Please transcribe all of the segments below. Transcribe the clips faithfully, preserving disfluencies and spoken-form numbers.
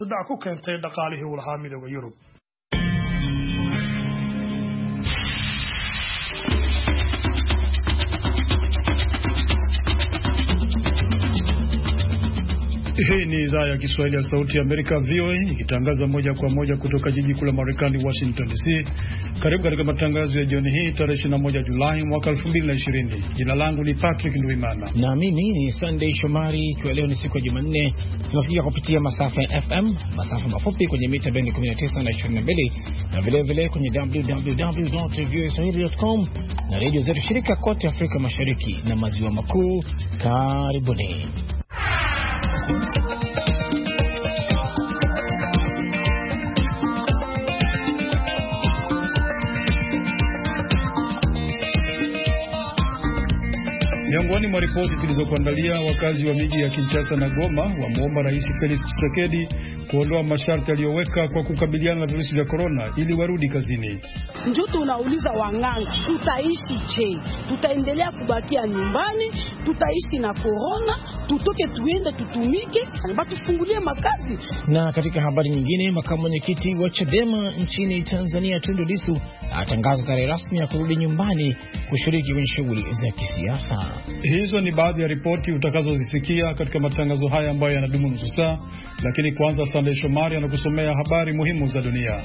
Saddex ku keentay dhaqaalihii uu lahaa midowga Yurub. Hii ni idhaa ya Kiswahili ya Sauti ya Amerika V O A ikitangaza moja kwa moja kutoka jiji kuu la Marekani Washington D C. Karibu katika matangazo ya jioni hii tarehe ishirini na moja Julai mwaka elfu mbili na ishirini. Jina langu ni Patrick Ndwimana. Na mimi ni Sunday Shomari. Kwa leo ni siku ya Jumanne, tunasikia kupitia masafa ya F M, masafa mafupi kwenye mita bendi kumi na tisa na ishirini na mbili, na vile vile kwenye w w w dot v o a swahili dot com na redio zetu shirika kote Afrika Mashariki na Maziwa Makuu. Karibuni. Miongoni mwa ripoti zilizokuandalia, wakazi wa miji ya Kinshasa na Goma wameomba Rais Felix Tshisekedi kuondoa masharti aliyoweka kwa kukabiliana na virusi vya corona ili warudi kazini. Njoo tunauliza wanganga, tutaishi je? Tutaendelea kubakia nyumbani? Tutaishi na corona? Tutoke tuende tutumike? Batufungulie makazi. Na katika habari nyingine, makamu mwenyekiti wa Chadema nchini Tanzania Tundu Lissu atangaza tarehe rasmi ya kurudi nyumbani kushiriki kwenye shughuli za kisiasa. Hizo ni baadhi ya ripoti utakazozisikia katika matangazo haya ambayo yanadumu nusu saa, lakini kwanza Sunday Shomari anakusomea habari muhimu za dunia.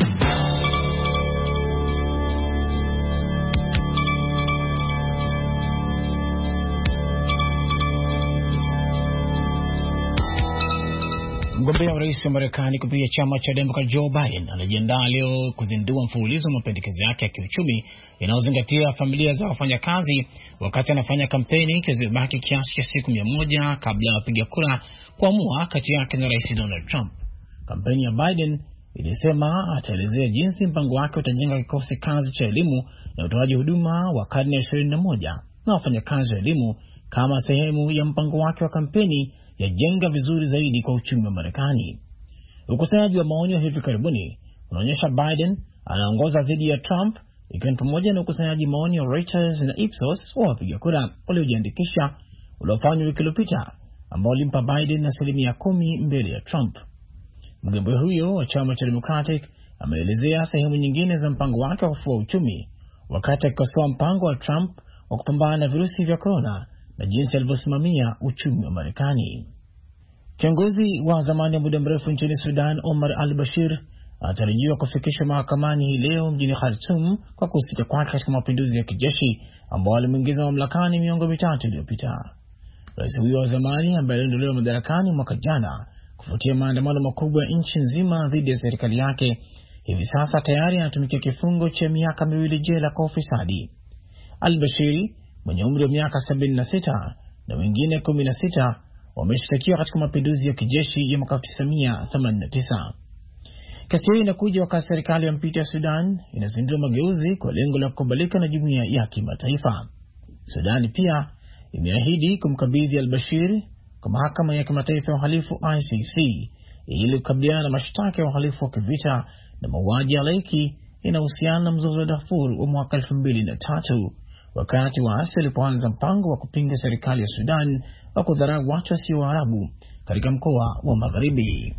Mgombea wa rais wa Marekani kupitia chama cha Democrat Joe Biden anajiandaa leo kuzindua mfululizo wa mapendekezo yake ya kiuchumi yanayozingatia familia za wafanyakazi, wakati anafanya kampeni kizibaki kiasi cha siku mia moja kabla ya wapiga kura kuamua kati yake na Rais Donald Trump. Kampeni ya Biden ilisema ataelezea jinsi mpango wake utajenga kikosi kazi cha elimu na utoaji huduma wa karne ya ishirini na moja na wafanyakazi wa elimu kama sehemu ya mpango wake wa kampeni ya jenga vizuri zaidi kwa uchumi wa Marekani. Ukusanyaji wa maoni wa hivi karibuni unaonyesha Biden anaongoza dhidi ya Trump, ikiwa ni pamoja na ukusanyaji maoni wa Reuters na Ipsos wa wapiga kura waliojiandikisha uliofanywa wiki iliyopita, ambao ulimpa Biden asilimia kumi mbele ya Trump. Mgombea huyo wa chama cha Democratic ameelezea sehemu nyingine za mpango wake wa kufufua uchumi, wakati akikosoa mpango wa Trump wa kupambana na virusi vya corona na jinsi alivyosimamia uchumi wa Marekani. Kiongozi wa zamani wa muda mrefu nchini Sudan, Omar al-Bashir, anatarajiwa kufikishwa mahakamani hii leo mjini Khartoum kwa kuhusika kwake katika mapinduzi ya kijeshi ambao alimuingiza mamlakani miongo mitatu iliyopita. Rais huyo wa zamani ambaye aliondolewa madarakani mwaka jana kufuatia maandamano makubwa ya nchi nzima dhidi ya serikali yake, hivi sasa tayari anatumikia kifungo cha miaka miwili jela kwa ufisadi. Al-Bashir mwenye umri wa miaka sabini na sita na wengine kumi na sita wameshtakiwa katika mapinduzi ya kijeshi ya mwaka elfu tisa mia themanini na tisa. Kesi hii inakuja wakati serikali ya mpito ya Sudan inazindua mageuzi kwa lengo la kukubalika na jumuiya ya kimataifa. Sudan pia imeahidi kumkabidhi al-Bashir kwa mahakama ya kimataifa ya uhalifu I C C ili kukabiliana na mashtaka ya uhalifu wa kivita na mauaji ya halaiki inahusiana na mzozo wa Darfur wa mwaka elfu mbili na tatu, wakati waasi walipoanza mpango wa kupinga serikali ya Sudan wa kudharau watu wasio Waarabu katika mkoa wa Magharibi.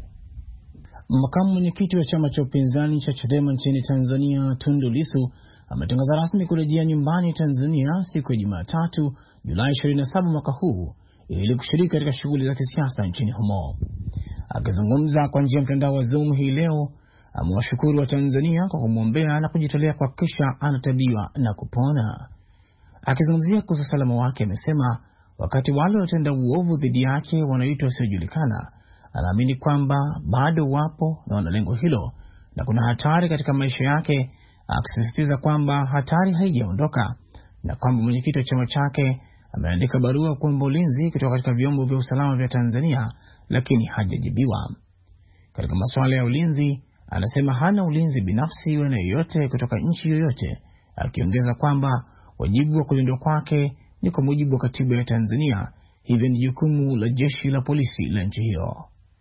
Makamu mwenyekiti wa chama cha upinzani cha Chadema nchini Tanzania Tundu Lissu ametangaza rasmi kurejea nyumbani Tanzania siku ya Jumatatu Julai ishirini na saba mwaka huu ili kushiriki katika shughuli za kisiasa nchini humo. Akizungumza kwa njia ya mtandao wa Zoom hii leo, amewashukuru wa Tanzania kwa kumwombea na kujitolea kuhakikisha anatibiwa na kupona. Akizungumzia kuhusu usalama wake, amesema wakati wale waliotenda uovu dhidi yake wanaitwa wasiojulikana, anaamini kwamba bado wapo na wana lengo hilo na kuna hatari katika maisha yake, akisisitiza kwamba hatari haijaondoka na kwamba mwenyekiti wa chama chake ameandika barua kuomba ulinzi kutoka katika vyombo vya usalama vya Tanzania, lakini hajajibiwa. Katika masuala ya ulinzi, anasema hana ulinzi binafsi wa yoyote kutoka nchi yoyote, akiongeza kwamba wajibu wa kulindwa kwake ni kwa mujibu wa katiba ya Tanzania, hivyo ni jukumu la jeshi la polisi la nchi hiyo.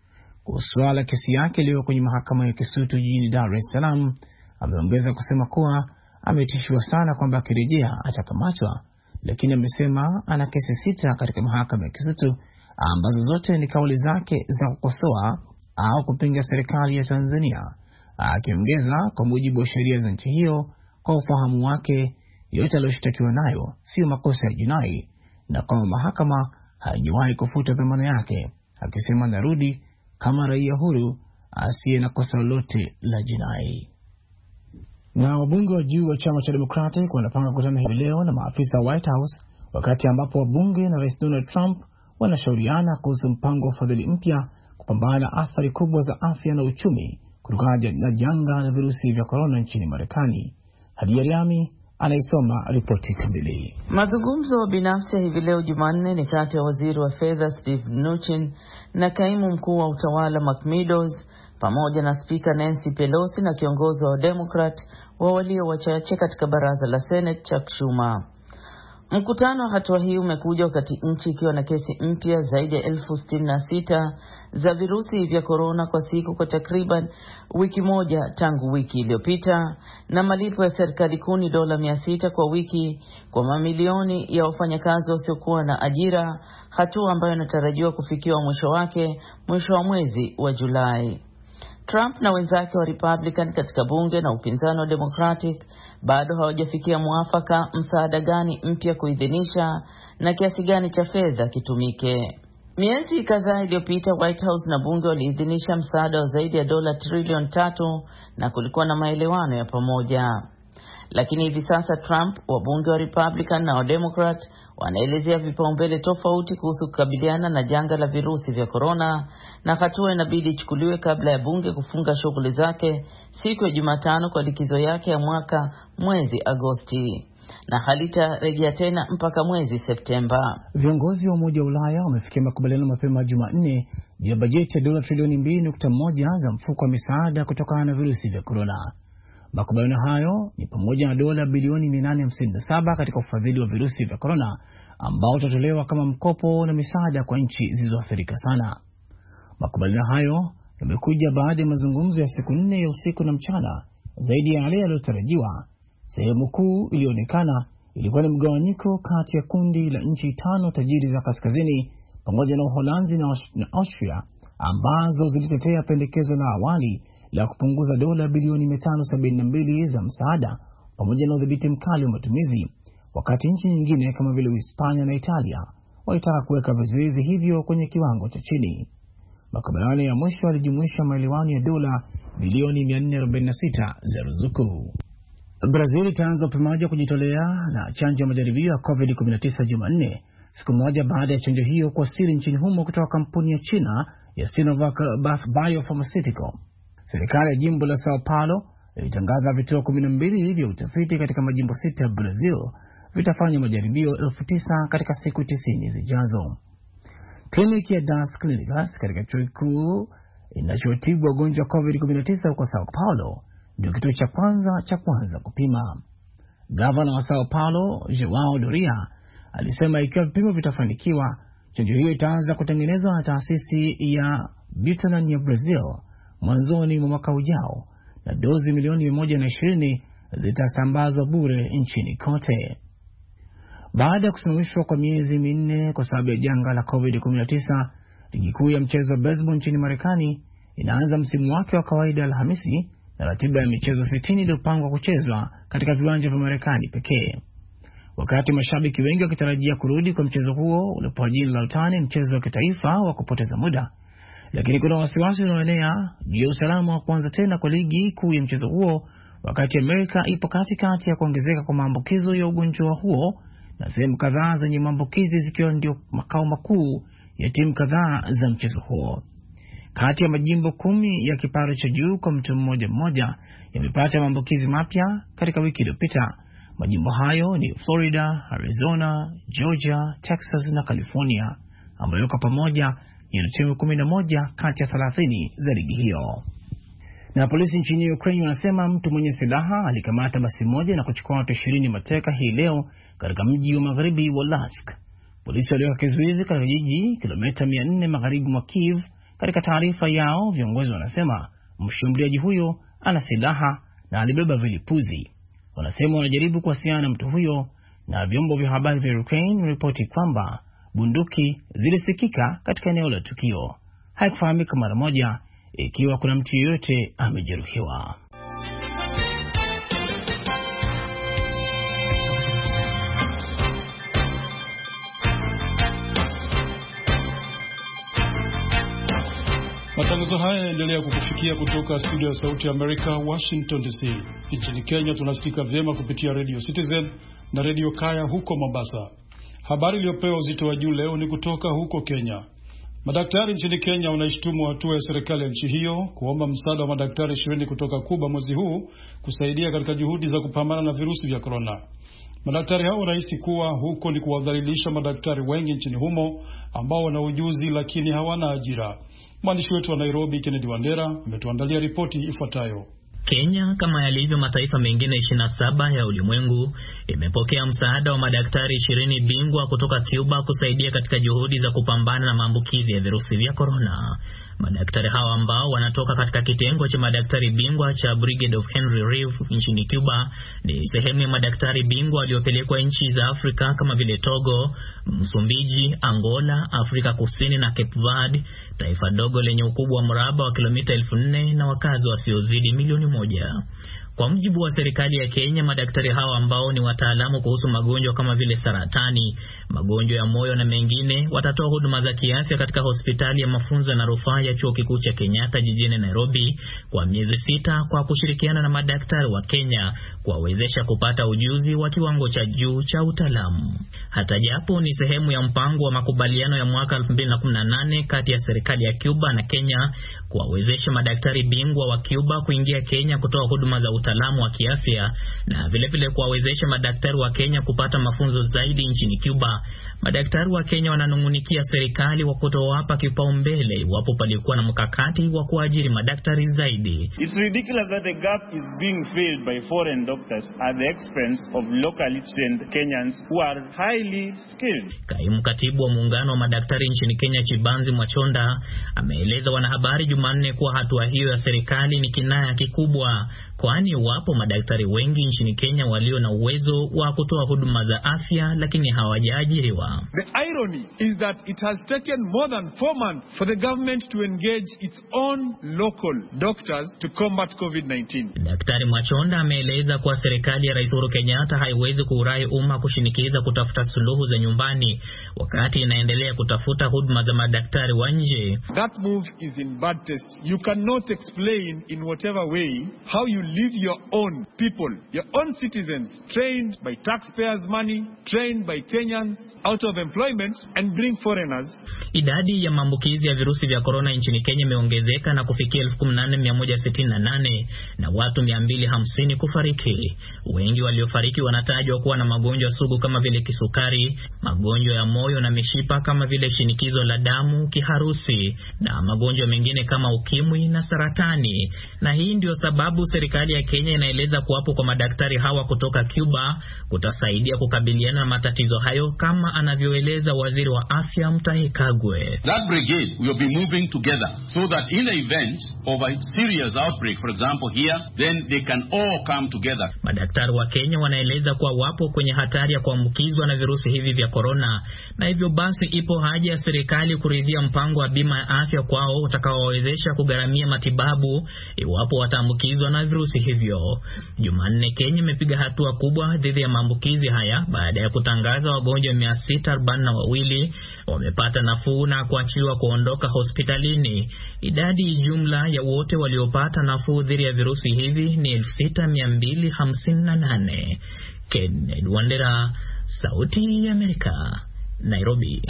Kuhusu kesi yake leo kwenye mahakama ya Kisutu jijini Dar es Salaam, ameongeza kusema kuwa ametishiwa sana kwamba akirejea atakamatwa, lakini amesema ana kesi sita katika mahakama ya Kisutu ambazo zote ni kauli zake za kukosoa au kupinga serikali ya Tanzania, akiongeza kwa mujibu wa sheria za nchi hiyo, kwa ufahamu wake yote aliyoshtakiwa nayo sio makosa ya jinai na kwamba mahakama haijawahi kufuta dhamana yake, akisema narudi kama raia huru asiye na kosa lolote la jinai. Na wabunge wa juu wa chama cha Democratic wanapanga kukutana hivi leo na maafisa wa White House, wakati ambapo wabunge na Rais Donald Trump wanashauriana kuhusu mpango wa fadhili mpya kupambana na athari kubwa za afya na uchumi kutokana na janga la virusi vya korona nchini Marekani. Hadi Riami anaisoma ripoti kamili. Mazungumzo binafsi hivi leo Jumanne ni kati ya waziri wa fedha Steve Mnuchin na kaimu mkuu wa utawala Mark Meadows pamoja na Speaker Nancy Pelosi na kiongozi wa Democrat wa walio wachache katika baraza la Senate Chuck Schumer. Mkutano wa hatua hii umekuja wakati nchi ikiwa na kesi mpya zaidi ya elfu sitini na sita za virusi vya korona kwa siku kwa takriban wiki moja tangu wiki iliyopita, na malipo ya serikali kuni dola mia sita kwa wiki kwa mamilioni ya wafanyakazi wasiokuwa na ajira, hatua ambayo inatarajiwa kufikiwa mwisho wake mwisho wa mwezi wa Julai. Trump na wenzake wa Republican katika bunge na upinzani wa Democratic bado hawajafikia muafaka msaada gani mpya kuidhinisha na kiasi gani cha fedha kitumike. Miezi kadhaa iliyopita White House na bunge waliidhinisha msaada wa zaidi ya dola trilioni tatu na kulikuwa na maelewano ya pamoja. Lakini hivi sasa Trump, wabunge wa Republican na wa Democrat wanaelezea vipaumbele tofauti kuhusu kukabiliana na janga la virusi vya korona, na hatua inabidi ichukuliwe kabla ya bunge kufunga shughuli zake siku ya Jumatano kwa likizo yake ya mwaka mwezi Agosti, na halitarejea tena mpaka mwezi Septemba. Viongozi wa Umoja wa Ulaya wamefikia makubaliano mapema Jumanne juu ya bajeti ya dola trilioni mbili nukta moja za mfuko wa misaada kutokana na virusi vya korona. Makubaliano hayo ni pamoja na dola bilioni mia nane hamsini na saba katika ufadhili wa virusi vya korona ambao utatolewa kama mkopo na misaada kwa nchi zilizoathirika sana. Makubaliano hayo yamekuja baada ya mazungumzo ya siku nne ya usiku na mchana zaidi ya yale yaliyotarajiwa. Sehemu kuu ilionekana ilikuwa ni mgawanyiko kati ya kundi la nchi tano tajiri za kaskazini pamoja na Uholanzi na Austria ambazo zilitetea pendekezo la awali la kupunguza dola bilioni mia tano sabini na mbili za msaada pamoja na udhibiti mkali wa matumizi, wakati nchi nyingine kama vile Hispania na Italia walitaka kuweka vizuizi hivyo kwenye kiwango cha chini. Makubaliano ya mwisho yalijumuisha maelewano ya dola bilioni mia nne arobaini na sita za ruzuku. Brazil itaanza upimaji wa kujitolea na chanjo ya majaribio ya covid kumi na tisa Jumanne, siku moja baada ya chanjo hiyo kuwasili nchini humo kutoka kampuni ya China ya Sinovac Biopharmaceutical. Serikali ya jimbo la Sao Paulo ilitangaza vituo kumi na mbili vya utafiti katika majimbo sita ya Brazil vitafanya majaribio elfu tisa katika siku tisini zijazo. Kliniki ya Das Clínicas katika chuo kikuu inachotibu wagonjwa wa covid kumi na tisa huko Sao Paulo ndio kituo cha kwanza cha kwanza kupima. Gavana wa Sao Paulo, Joao Doria, alisema ikiwa vipimo vitafanikiwa, chanjo hiyo itaanza kutengenezwa na taasisi ya Butantan ya Brazil mwanzoni mwa mwaka ujao, na dozi milioni mia moja na ishirini zitasambazwa bure nchini kote. Baada ya kusimamishwa kwa miezi minne kwa sababu ya janga la covid kumi na tisa, ligi kuu ya mchezo wa baseball nchini Marekani inaanza msimu wake wa kawaida Alhamisi na ratiba ya michezo sitini iliyopangwa kuchezwa katika viwanja vya Marekani pekee. Wakati mashabiki wengi wakitarajia kurudi kwa mchezo huo ulipokuwa jina la utani mchezo wa kitaifa wa kupoteza muda, lakini kuna wasiwasi unaoenea juu ya usalama wa kuanza tena kwa ligi kuu ya mchezo huo wakati Amerika ipo katikati ya kuongezeka kwa maambukizo ya ugonjwa huo na sehemu kadhaa zenye maambukizi zikiwa ndio makao makuu ya timu kadhaa za mchezo huo. Kati ya majimbo kumi ya kipato cha juu kwa mtu mmoja mmoja yamepata maambukizi mapya katika wiki iliyopita. Majimbo hayo ni Florida, Arizona, Georgia, Texas na California, ambayo kwa pamoja yana timu kumi na moja kati ya thelathini za ligi hiyo. Na polisi nchini Ukraine wanasema mtu mwenye silaha alikamata basi moja na kuchukua watu ishirini mateka hii leo katika mji wa magharibi wa Latsk. Polisi waliweka kizuizi katika jiji kilomita mia nne magharibi mwa Kiev. Katika taarifa yao, viongozi wanasema mshambuliaji huyo ana silaha na alibeba vilipuzi. Wanasema wanajaribu kuwasiliana na mtu huyo, na vyombo vya habari vya Ukraine vinaripoti kwamba bunduki zilisikika katika eneo la tukio. Haikufahamika mara moja ikiwa kuna mtu yeyote amejeruhiwa. Matangazo haya yanaendelea kukufikia kutoka studio ya Sauti ya Amerika, Washington D C. Nchini Kenya tunasikika vyema kupitia Radio Citizen na Radio Kaya huko Mombasa. Habari iliyopewa uzito wa juu leo ni kutoka huko Kenya. Madaktari nchini Kenya wanaishtumu hatua ya serikali ya nchi hiyo kuomba msaada wa madaktari ishirini kutoka Kuba mwezi huu kusaidia katika juhudi za kupambana na virusi vya corona. Madaktari hao wanahisi kuwa huko ni kuwadhalilisha madaktari wengi nchini humo ambao wana ujuzi lakini hawana ajira. Mwandishi wetu wa Nairobi Kennedy Wandera ametuandalia ripoti ifuatayo. Kenya kama yalivyo mataifa mengine ishirini na saba ya ulimwengu imepokea msaada wa madaktari ishirini bingwa kutoka Cuba kusaidia katika juhudi za kupambana na maambukizi ya virusi vya corona. Madaktari hawa ambao wanatoka katika kitengo cha madaktari bingwa cha Brigade of Henry Reeve nchini Cuba ni sehemu ya madaktari bingwa waliopelekwa nchi za Afrika kama vile Togo, Msumbiji, Angola, Afrika Kusini na Cape Verde, taifa dogo lenye ukubwa wa mraba wa kilomita elfu nne na wakazi wasiozidi milioni moja. Kwa mujibu wa serikali ya Kenya, madaktari hawa ambao ni wataalamu kuhusu magonjwa kama vile saratani, magonjwa ya moyo na mengine, watatoa huduma za kiafya katika hospitali ya mafunzo na rufaa ya Chuo Kikuu cha Kenyatta jijini Nairobi kwa miezi sita kwa kushirikiana na madaktari wa Kenya kuwawezesha kupata ujuzi wa kiwango cha juu cha utaalamu. Hata japo ni sehemu ya mpango wa makubaliano ya mwaka elfu mbili na kumi na nane kati ya serikali ya Cuba na Kenya kuwawezesha madaktari bingwa wa Cuba kuingia Kenya kutoa huduma za utaalamu wa kiafya na vile vile kuwawezesha madaktari wa Kenya kupata mafunzo zaidi nchini Cuba, madaktari wa Kenya wananungunikia serikali wa kutowapa kipaumbele iwapo palikuwa na mkakati wa kuajiri madaktari zaidi. It's ridiculous that the gap is being filled by foreign doctors at the expense of locally trained Kenyans who are highly skilled. Kaimu katibu wa muungano wa madaktari nchini Kenya Chibanzi Mwachonda ameeleza wanahabari Jumanne kuwa hatua hiyo ya serikali ni kinaya kikubwa, kwani wapo madaktari wengi nchini Kenya walio na uwezo wa kutoa huduma za afya lakini hawajaajiriwa. The irony is that it has taken more than four months for the government to engage its own local doctors to combat COVID nineteen. Daktari Mwachonda ameeleza kuwa serikali ya Rais Uhuru Kenyatta haiwezi kuurai umma kushinikiza kutafuta suluhu za nyumbani wakati inaendelea kutafuta huduma za madaktari wa nje. That move is in bad taste. You cannot explain in whatever way how you leave your own people, your own citizens, trained by taxpayers' money, trained by Kenyans, out of employment and bring foreigners. Idadi ya maambukizi ya virusi vya corona nchini Kenya imeongezeka na kufikia elfu kumi na nane mia moja sitini na nane na watu mia mbili hamsini kufariki. Wengi waliofariki wanatajwa kuwa na magonjwa sugu kama vile kisukari, magonjwa ya moyo na mishipa kama vile shinikizo la damu, kiharusi na magonjwa mengine kama ukimwi na saratani. Na hii ndio sababu serikali ya Kenya inaeleza kuwapo kwa madaktari hawa kutoka Cuba kutasaidia kukabiliana na matatizo hayo kama anavyoeleza waziri wa afya Mutahi Kagwe. That brigade will be moving together so that in the event of a serious outbreak, for example here, then they can all come together. Madaktari wa Kenya wanaeleza kuwa wapo kwenye hatari ya kuambukizwa na virusi hivi vya corona, na hivyo basi ipo haja ya serikali kuridhia mpango wa bima ya afya kwao utakaowawezesha kugharamia matibabu iwapo wataambukizwa na virusi hivyo. Jumanne Kenya imepiga hatua kubwa dhidi ya maambukizi haya baada ya kutangaza wagonjwa mia sita arobaini na wawili wamepata nafuu na kuachiliwa kuondoka hospitalini. Idadi jumla ya wote waliopata nafuu dhidi ya virusi hivi ni elfu sita mia mbili hamsini na nane. Kennedy Wandera, Sauti ya Amerika, Nairobi.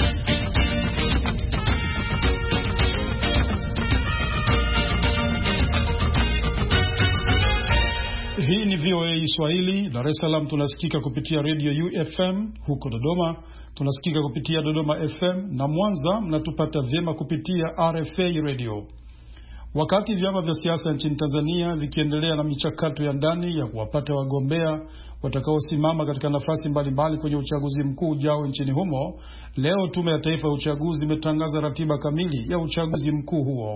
Hii ni V O A Swahili. Dar es Salaam tunasikika kupitia Radio U F M, huko Dodoma tunasikika kupitia Dodoma F M, na Mwanza mnatupata vyema kupitia R F A Radio. Wakati vyama vya siasa nchini Tanzania vikiendelea na michakato ya ndani ya kuwapata wagombea watakaosimama katika nafasi mbalimbali kwenye uchaguzi mkuu ujao nchini humo, leo Tume ya Taifa ya Uchaguzi imetangaza ratiba kamili ya uchaguzi mkuu huo.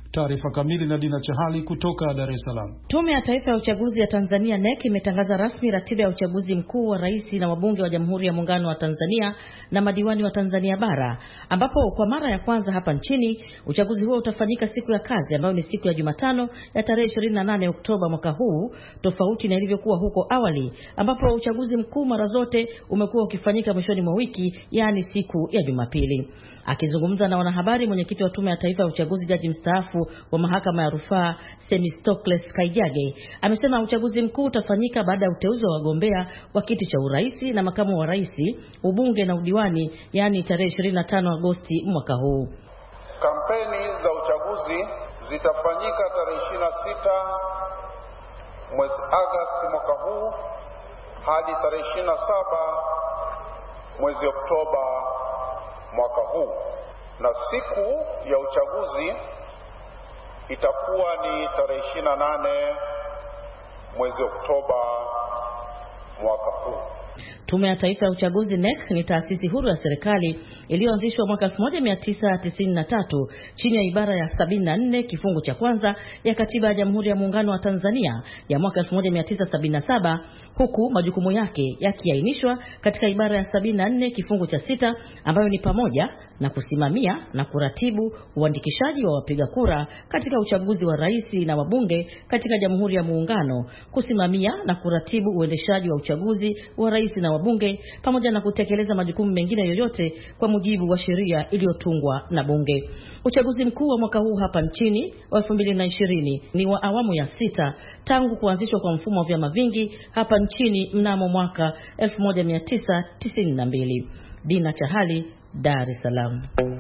Taarifa kamili na Dina Chahali kutoka Dar es Salaam. Tume ya Taifa ya Uchaguzi ya Tanzania N E C imetangaza rasmi ratiba ya uchaguzi mkuu wa rais na wabunge wa Jamhuri ya Muungano wa Tanzania na madiwani wa Tanzania bara, ambapo kwa mara ya kwanza hapa nchini uchaguzi huo utafanyika siku ya kazi ambayo ni siku ya Jumatano ya tarehe ishirini na nane Oktoba mwaka huu, tofauti na ilivyokuwa huko awali ambapo uchaguzi mkuu mara zote umekuwa ukifanyika mwishoni mwa wiki, yani siku ya Jumapili. Akizungumza na wanahabari, mwenyekiti wa Tume ya Taifa ya Uchaguzi, jaji mstaafu wa Mahakama ya Rufaa Semistocles Kaijage, amesema uchaguzi mkuu utafanyika baada ya uteuzi wa wagombea wa kiti cha urais na makamu wa rais, ubunge na udiwani, yani tarehe ishirini na tano Agosti mwaka huu. Kampeni za uchaguzi zitafanyika tarehe ishirini na sita mwezi Agosti mwaka huu hadi tarehe ishirini na saba mwezi Oktoba mwaka huu, na siku ya uchaguzi itakuwa ni tarehe ishirini na nane mwezi Oktoba mwaka huu. Tume ya Taifa ya Uchaguzi N E C ni taasisi huru ya serikali iliyoanzishwa mwaka elfu moja mia tisa tisini na tatu chini ya ibara ya sabini na nne kifungu cha kwanza ya Katiba ya Jamhuri ya Muungano wa Tanzania ya mwaka elfu moja mia tisa sabini na saba, huku majukumu yake yakiainishwa katika ibara ya sabini na nne kifungu cha sita, ambayo ni pamoja na kusimamia na kuratibu uandikishaji wa wapiga kura katika uchaguzi wa rais na wabunge katika Jamhuri ya Muungano, kusimamia na kuratibu uendeshaji wa uchaguzi wa rais na wabunge, pamoja na kutekeleza majukumu mengine yoyote kwa mujibu wa sheria iliyotungwa na bunge. Uchaguzi mkuu wa mwaka huu hapa nchini wa elfu mbili na ishirini ni wa awamu ya sita tangu kuanzishwa kwa mfumo wa vyama vingi hapa nchini mnamo mwaka elfu moja mia tisa tisini na mbili. Dina Chahali, Dar es Salaam.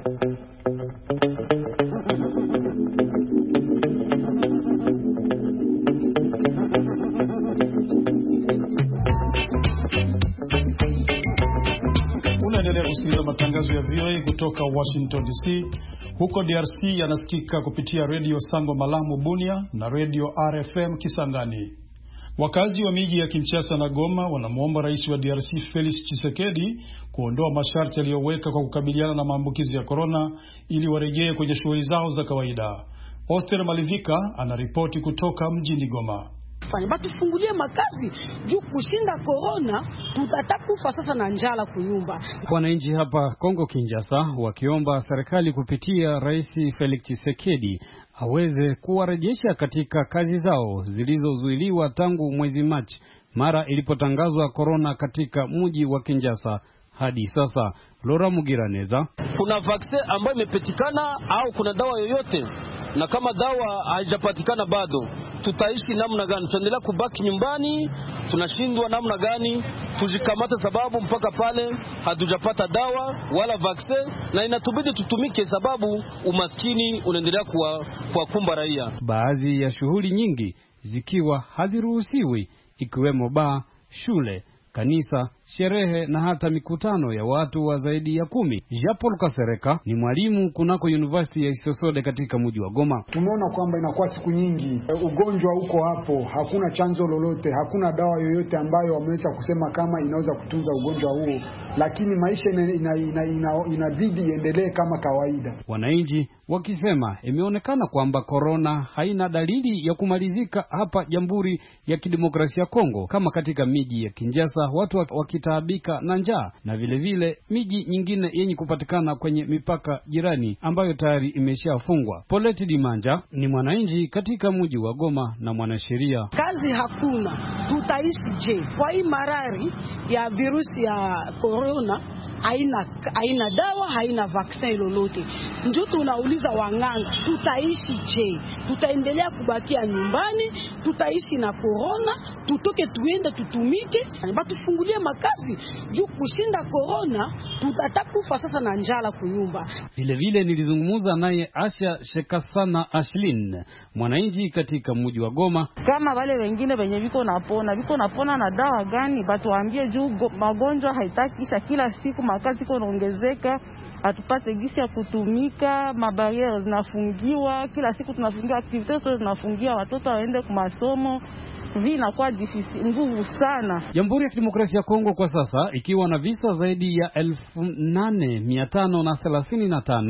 Unaendelea kusikiliza matangazo ya V O A kutoka Washington D C. Huko D R C yanasikika kupitia Radio Sango Malamu Bunia na Radio R F M Kisangani. Wakazi wa miji ya Kinshasa na Goma wanamuomba rais wa D R C Felix Tshisekedi kuondoa masharti aliyoweka kwa kukabiliana na maambukizi ya corona ili warejee kwenye shughuli zao za kawaida. Oster Malivika anaripoti kutoka mjini Goma. Batufungulie makazi juu kushinda corona tutatakufa sasa na njala kunyumba. Wananchi hapa Kongo Kinshasa wakiomba serikali kupitia rais Felix Tshisekedi aweze kuwarejesha katika kazi zao zilizozuiliwa tangu mwezi Machi mara ilipotangazwa corona katika mji wa Kinshasa hadi sasa. Lora Mugiraneza: kuna vaccine ambayo imepatikana au kuna dawa yoyote? Na kama dawa haijapatikana bado tutaishi namna gani? Tuendelea kubaki nyumbani? Tunashindwa namna gani? Tujikamata sababu mpaka pale hatujapata dawa wala vaccine, na inatubidi tutumike sababu umaskini unaendelea kuwa kuwakumba raia. Baadhi ya shughuli nyingi zikiwa haziruhusiwi, ikiwemo baa, shule, kanisa, sherehe na hata mikutano ya watu wa zaidi ya kumi. Jean-Paul Kasereka ni mwalimu kunako University ya Isosode katika mji wa Goma. Tumeona kwamba inakuwa siku nyingi ugonjwa uko hapo, hakuna chanzo lolote, hakuna dawa yoyote ambayo wameweza kusema kama inaweza kutunza ugonjwa huo, lakini maisha inabidi ina, ina, ina, ina iendelee kama kawaida. Wananchi wakisema imeonekana kwamba corona haina dalili ya kumalizika hapa Jamhuri ya Kidemokrasia ya Kongo, kama katika miji ya Kinshasa watu wakitaabika na njaa, na vile vile miji nyingine yenye kupatikana kwenye mipaka jirani ambayo tayari imeshafungwa. Poleti Dimanja ni mwananchi katika mji wa Goma na mwanasheria. Kazi hakuna, tutaishi je? Kwa hii marari ya virusi ya corona haina haina dawa, haina vaccine lolote. Ndio tunauliza wanganga, tutaishi je? Tutaendelea kubakia nyumbani? Tutaishi na corona? Tutoke tuende tutumike? Batufungulie makazi juu kushinda corona tutatakufa sasa na njala kunyumba. Vile vile nilizungumza naye Asha Shekasana Ashlin, mwananchi katika mji wa Goma. Kama wale wengine wenye viko napona, viko napona na dawa gani? Batuambie juu magonjwa haitakisha, kila siku makazi kuongezeka, atupate gisi ya kutumika, mabariere zinafungiwa, kila siku tunafungiwa, activities tunafungiwa, watoto waende kwa masomo, vina kwa difficile nguvu sana. Jamhuri ya Kidemokrasia ya Kongo kwa sasa ikiwa na visa zaidi ya elfu nane mia tano thelathini na tano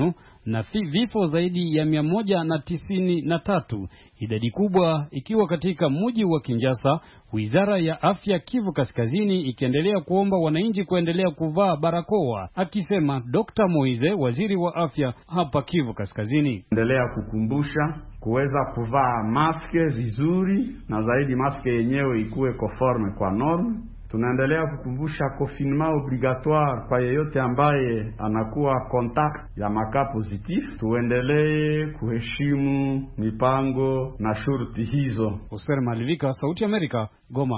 na vifo zaidi ya mia moja na tisini na tatu, idadi kubwa ikiwa katika mji wa Kinshasa. Wizara ya Afya Kivu Kaskazini ikiendelea kuomba wananchi kuendelea kuvaa barakoa, akisema Dokta Moize, waziri wa afya hapa Kivu Kaskazini. Endelea kukumbusha kuweza kuvaa maske vizuri, na zaidi maske yenyewe ikuwe conforme kwa norme. Tunaendelea kukumbusha confinement obligatoire kwa yeyote ambaye anakuwa contact ya maka positif. Tuendelee kuheshimu mipango na shurti hizo. Oser Malivika, Sauti ya Amerika, Goma.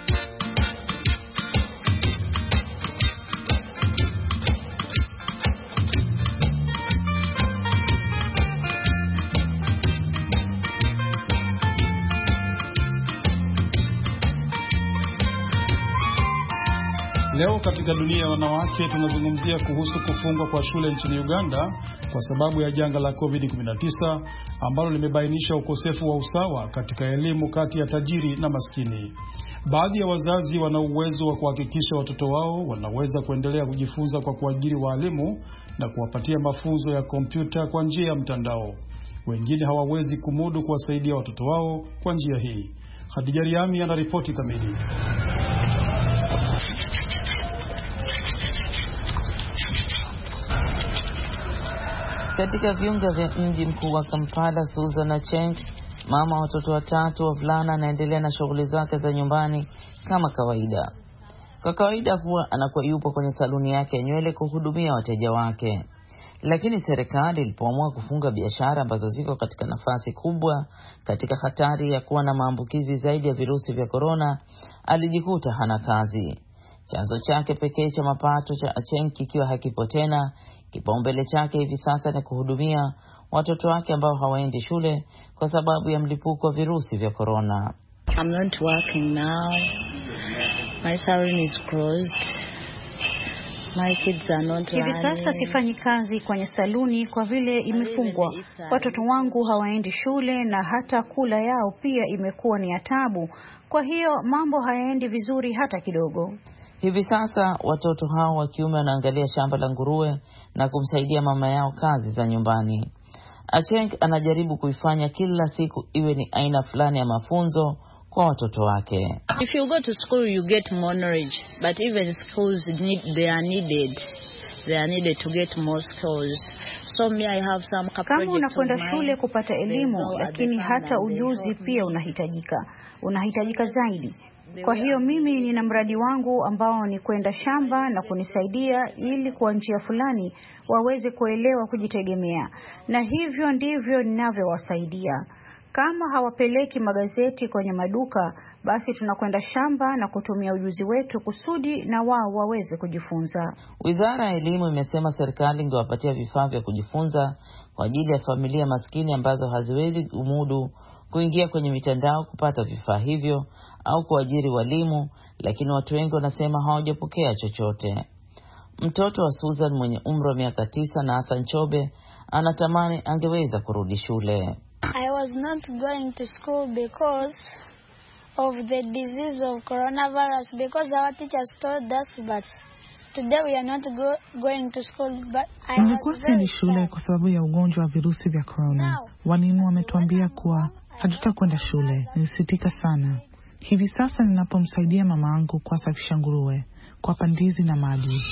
Leo katika dunia ya wanawake tunazungumzia kuhusu kufungwa kwa shule nchini Uganda kwa sababu ya janga la covid kumi na tisa ambalo limebainisha ukosefu wa usawa katika elimu kati ya tajiri na maskini. Baadhi ya wazazi wana uwezo wa kuhakikisha watoto wao wanaweza kuendelea kujifunza kwa kuajiri walimu na kuwapatia mafunzo ya kompyuta kwa njia ya mtandao. Wengine hawawezi kumudu kuwasaidia watoto wao kwa njia hii. Khadija Riami ana ripoti kamili. Katika viunga vya mji mkuu wa Kampala, Susan Acheng, mama watoto watatu wavulana, anaendelea na shughuli zake za nyumbani kama kawaida. Kwa kawaida huwa anakuwa yupo kwenye saluni yake ya nywele kuhudumia wateja wake. Lakini serikali ilipoamua kufunga biashara ambazo ziko katika nafasi kubwa katika hatari ya kuwa na maambukizi zaidi ya virusi vya korona, alijikuta hana kazi. Chanzo chake pekee cha mapato cha Acheng kikiwa hakipo tena. Kipaumbele chake hivi sasa ni kuhudumia watoto wake ambao hawaendi shule kwa sababu ya mlipuko wa virusi vya korona. I'm not working now. My salon is closed. My kids are not hivi sasa sifanyi kazi kwenye saluni kwa vile imefungwa. Watoto wangu hawaendi shule na hata kula yao pia imekuwa ni taabu. Kwa hiyo mambo hayaendi vizuri hata kidogo. Hivi sasa watoto hao wa kiume wanaangalia shamba la nguruwe na kumsaidia mama yao kazi za nyumbani. Acheng anajaribu kuifanya kila siku iwe ni aina fulani ya mafunzo kwa watoto wake. If you go to school you get more knowledge, but even schools need they are needed. They are needed to get more skills. So me I have some kama unakwenda shule kupata elimu, lakini hata ujuzi pia unahitajika. Unahitajika zaidi. Kwa hiyo mimi nina mradi wangu ambao ni kwenda shamba na kunisaidia ili kwa njia fulani waweze kuelewa kujitegemea. Na hivyo ndivyo ninavyowasaidia. Kama hawapeleki magazeti kwenye maduka, basi tunakwenda shamba na kutumia ujuzi wetu kusudi na wao waweze kujifunza. Wizara ya Elimu imesema serikali ingewapatia vifaa vya kujifunza kwa ajili ya familia maskini ambazo haziwezi kumudu kuingia kwenye mitandao kupata vifaa hivyo au kuajiri walimu, lakini watu wengi wanasema hawajapokea chochote. Mtoto wa Susan mwenye umri wa miaka tisa na Nathan Chobe anatamani angeweza kurudi shule. I was not going to school because of the disease of coronavirus, because our teachers told us, but today we are not go, going to school, but I Nilikuwa siendi shule kwa sababu ya ugonjwa wa virusi vya corona. Walimu wametuambia kuwa hatutakwenda shule. Nilisitika sana. Hivi sasa ninapomsaidia mama yangu kwa safisha nguruwe, kwa pandizi na maji.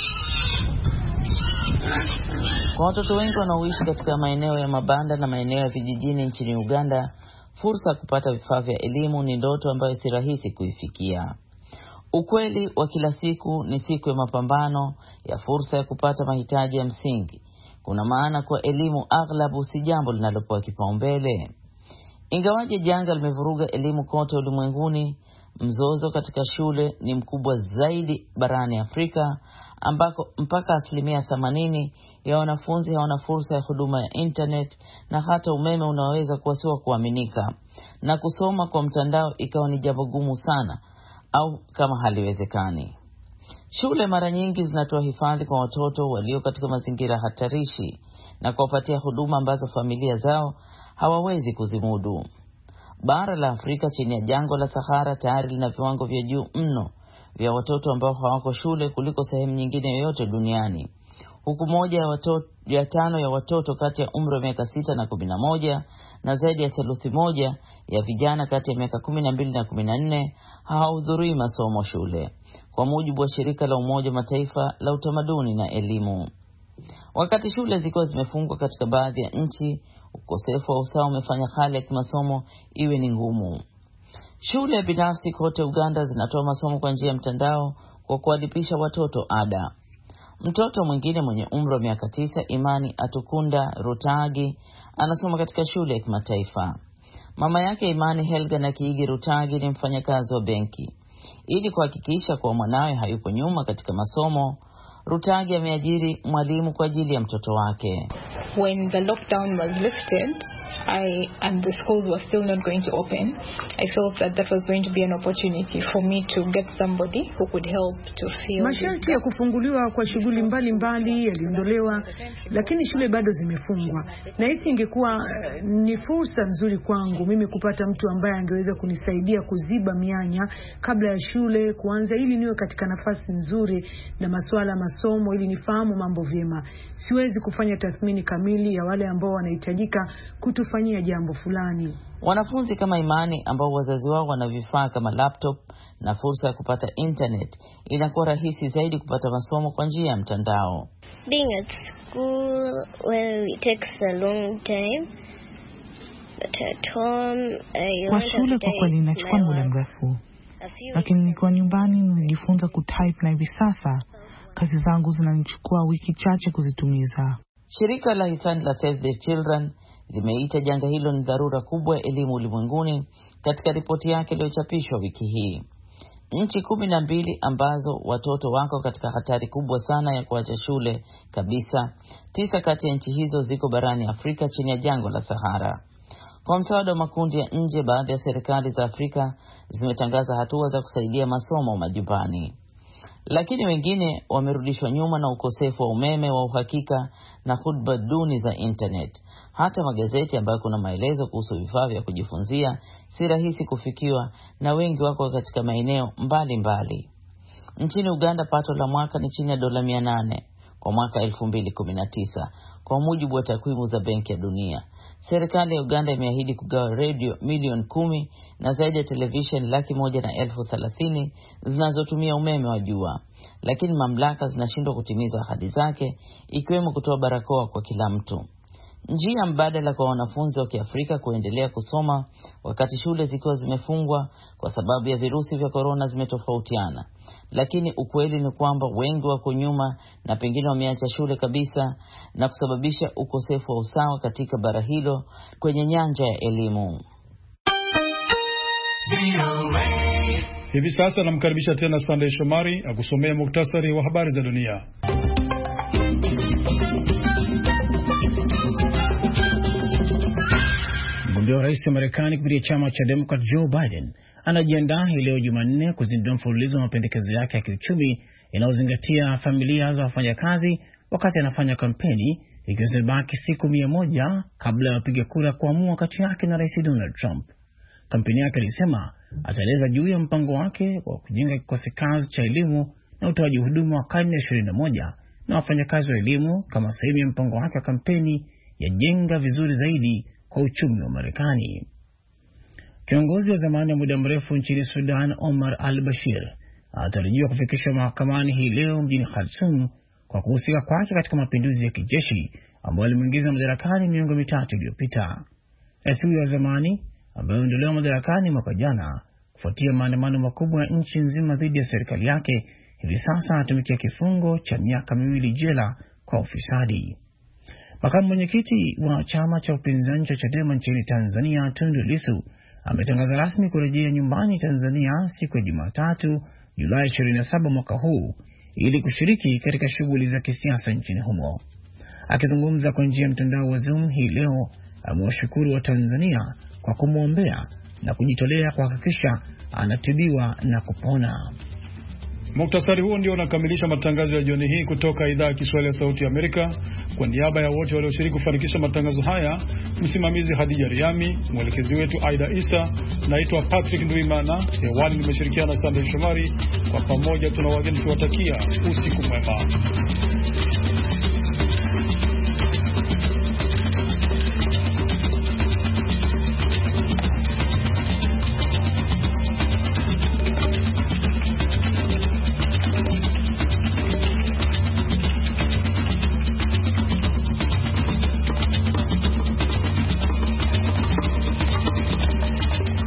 Kwa watoto wengi wanaoishi katika maeneo ya mabanda na maeneo ya vijijini nchini Uganda, fursa ya kupata vifaa vya elimu ni ndoto ambayo si rahisi kuifikia. Ukweli wa kila siku ni siku ya mapambano ya fursa ya kupata mahitaji ya msingi. Kuna maana kwa elimu aghlabu si jambo linalopewa kipaumbele. Ingawaje janga limevuruga elimu kote ulimwenguni, mzozo katika shule ni mkubwa zaidi barani Afrika, ambako mpaka asilimia themanini ya wanafunzi hawana fursa ya huduma ya internet na hata umeme unaweza kuwasiwa kuaminika, na kusoma kwa mtandao ikawa ni jambo gumu sana au kama haliwezekani. Shule mara nyingi zinatoa hifadhi kwa watoto walio katika mazingira hatarishi na kuwapatia huduma ambazo familia zao hawawezi kuzimudu. Bara la Afrika chini ya jangwa la Sahara tayari lina viwango vya juu mno vya watoto ambao hawako shule kuliko sehemu nyingine yoyote duniani, huku moja ya watoto ya tano ya watoto kati ya umri wa miaka sita na kumi na moja na zaidi ya theluthi moja ya vijana kati ya miaka kumi na mbili na kumi na nne hawahudhurii masomo shule, kwa mujibu wa shirika la Umoja Mataifa la utamaduni na elimu. Wakati shule zikiwa zimefungwa katika baadhi ya nchi, ukosefu wa usawa umefanya hali ya kimasomo iwe ni ngumu. Shule binafsi kote Uganda zinatoa masomo kwa njia ya mtandao kwa kuwalipisha watoto ada. Mtoto mwingine mwenye umri wa miaka tisa, Imani Atukunda Rutagi, anasoma katika shule ya kimataifa. Mama yake Imani, Helga na Kiigi Rutagi, ni mfanyakazi wa benki. Ili kuhakikisha kuwa mwanawe hayupo nyuma katika masomo, Rutagi ameajiri mwalimu kwa ajili ya mtoto wake. When the lockdown was lifted, I and the schools were still not going to open, I felt that that was going to be an opportunity for me to get somebody who could help to fill. Masharti ya kufunguliwa kwa shughuli mbalimbali yaliondolewa, lakini shule bado zimefungwa. Na hisi ingekuwa uh, ni fursa nzuri kwangu mimi kupata mtu ambaye angeweza kunisaidia kuziba mianya kabla ya shule kuanza, ili niwe katika nafasi nzuri na masuala masomo, ili nifahamu mambo vyema. Siwezi kufanya tathmini kamili ya wale ambao wanahitajika kutufanyia jambo fulani. Wanafunzi kama Imani ambao wazazi wao wana vifaa kama laptop na fursa ya kupata internet, inakuwa rahisi zaidi kupata masomo kwa njia ya mtandao. Being at school, well, it takes a long time. But at home, I kwa shule kwa kweli inachukua muda mrefu. Lakini nikiwa nyumbani nilijifunza kutype, na hivi sasa kazi zangu zinanichukua wiki chache kuzitumiza. Shirika la hisani la Save the Children limeita janga hilo ni dharura kubwa ya elimu ulimwenguni katika ripoti yake iliyochapishwa wiki hii. Nchi kumi na mbili ambazo watoto wako katika hatari kubwa sana ya kuacha shule kabisa. Tisa kati ya nchi hizo ziko barani Afrika chini ya jangwa la Sahara. Kwa msaada wa makundi ya nje, baadhi ya serikali za Afrika zimetangaza hatua za kusaidia masomo majumbani. Lakini wengine wamerudishwa nyuma na ukosefu wa umeme wa uhakika na huduma duni za internet. Hata magazeti ambayo kuna maelezo kuhusu vifaa vya kujifunzia si rahisi kufikiwa, na wengi wako katika maeneo mbalimbali. Nchini Uganda pato la mwaka ni chini ya dola mia nane kwa mwaka elfu mbili kumi na tisa kwa mujibu wa takwimu za Benki ya Dunia. Serikali ya Uganda imeahidi kugawa radio milioni kumi na zaidi ya television laki moja na elfu thelathini zinazotumia umeme wa jua, lakini mamlaka zinashindwa kutimiza ahadi zake, ikiwemo kutoa barakoa kwa kila mtu. Njia mbadala kwa wanafunzi wa Kiafrika kuendelea kusoma wakati shule zikiwa zimefungwa kwa sababu ya virusi vya korona zimetofautiana, lakini ukweli ni kwamba wengi wako nyuma na pengine wameacha shule kabisa, na kusababisha ukosefu wa usawa katika bara hilo kwenye nyanja ya elimu. Hivi sasa namkaribisha tena Sunday Shomari akusomea muktasari wa habari za dunia. Mgombea wa rais wa Marekani kupitia chama cha Democrat Joe Biden anajiandaa hii leo Jumanne kuzindua mfululizo wa mapendekezo yake ya kiuchumi inayozingatia familia za wafanyakazi, wakati anafanya kampeni ikiwa zimebaki siku mia moja kabla ya wapiga kura kuamua kati yake na rais Donald Trump. Kampeni yake ilisema ataeleza juu ya mpango wake wa kujenga kikosi kazi cha elimu na utoaji huduma wa karne ya ishirini na moja na wafanyakazi wa elimu kama sehemu ya mpango wake wa kampeni ya jenga vizuri zaidi kwa uchumi wa Marekani. Kiongozi wa zamani wa muda mrefu nchini Sudan, Omar al-Bashir, anatarajiwa kufikishwa mahakamani hii leo mjini Khartoum kwa kuhusika kwake katika mapinduzi ya kijeshi ambayo alimuingiza madarakani miongo mitatu iliyopita. Rais huyo wa zamani ambaye aliondolewa madarakani mwaka jana kufuatia maandamano makubwa ya nchi nzima dhidi ya serikali yake, hivi sasa anatumikia kifungo cha miaka miwili jela kwa ufisadi. Makamu mwenyekiti wa chama cha upinzani cha Chadema nchini Tanzania, Tundu Lissu, ametangaza rasmi kurejea nyumbani Tanzania siku ya Jumatatu, Julai ishirini na saba mwaka huu, ili kushiriki katika shughuli za kisiasa nchini humo. Akizungumza kwa njia ya mtandao wa Zoom hii leo, amewashukuru wa Tanzania kwa kumwombea na kujitolea kuhakikisha anatibiwa na kupona. Muktasari huo ndio unakamilisha matangazo ya jioni hii kutoka idhaa ya Kiswahili ya Sauti ya Amerika. Kwa niaba ya wote walioshiriki kufanikisha matangazo haya, msimamizi Hadija Riami, mwelekezi wetu Aida Isa, naitwa Patrick Ndwimana, hewani nimeshirikiana na Sunday Shomari. Kwa pamoja tunawageni tuwatakia usiku mwema.